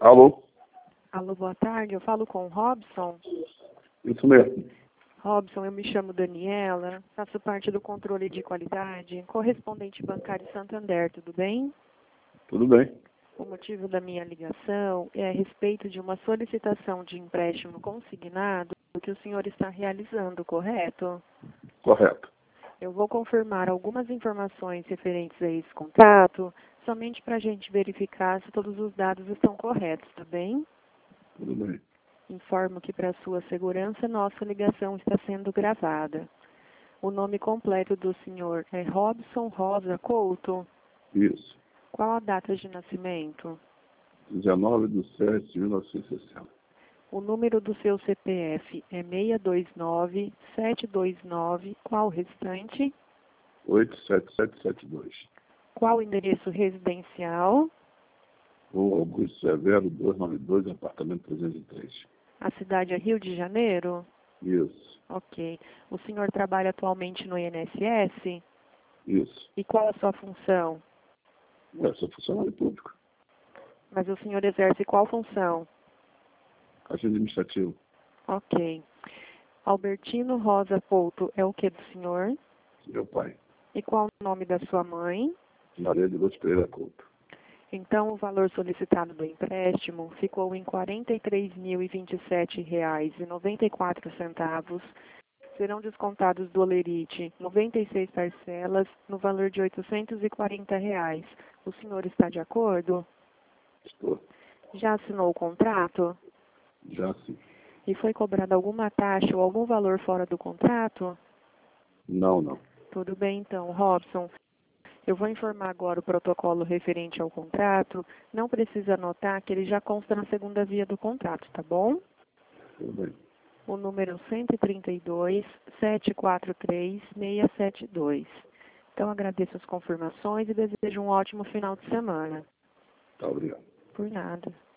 Alô? Alô, boa tarde. Eu falo com o Robson. Isso mesmo. Robson, eu me chamo Daniela, faço parte do controle de qualidade, correspondente bancário Santander, tudo bem? Tudo bem. O motivo da minha ligação é a respeito de uma solicitação de empréstimo consignado que o senhor está realizando, correto? Correto. Eu vou confirmar algumas informações referentes a esse contrato, somente para a gente verificar se todos os dados estão corretos, tá bem? Tudo bem. Informo que, para sua segurança, nossa ligação está sendo gravada. O nome completo do senhor é Robson Rosa Couto. Isso. Qual a data de nascimento? 19/7/1960. O número do seu CPF é 629-729. Qual o restante? 87772. Qual o endereço residencial? Rua Augusto Severo, 292, apartamento 303. A cidade é Rio de Janeiro? Isso. Ok. O senhor trabalha atualmente no INSS? Isso. E qual a sua função? Eu sou funcionário público. Mas o senhor exerce qual função? Caixa administrativo. Ok. Albertino Rosa Couto é o que do senhor? Meu pai. E qual o nome da sua mãe? Maria de Lourdes Pereira Couto. Então, o valor solicitado do empréstimo ficou em R$ 43.027,94. Serão descontados do Olerite 96 parcelas no valor de R$ 840. O senhor está de acordo? Estou. Já assinou o contrato? Já sim. E foi cobrada alguma taxa ou algum valor fora do contrato? Não. Tudo bem, então, Robson. Eu vou informar agora o protocolo referente ao contrato. Não precisa anotar que ele já consta na segunda via do contrato, tá bom? Tudo bem. O número 132-743-672. Então, agradeço as confirmações e desejo um ótimo final de semana. Tá, obrigado. Por nada.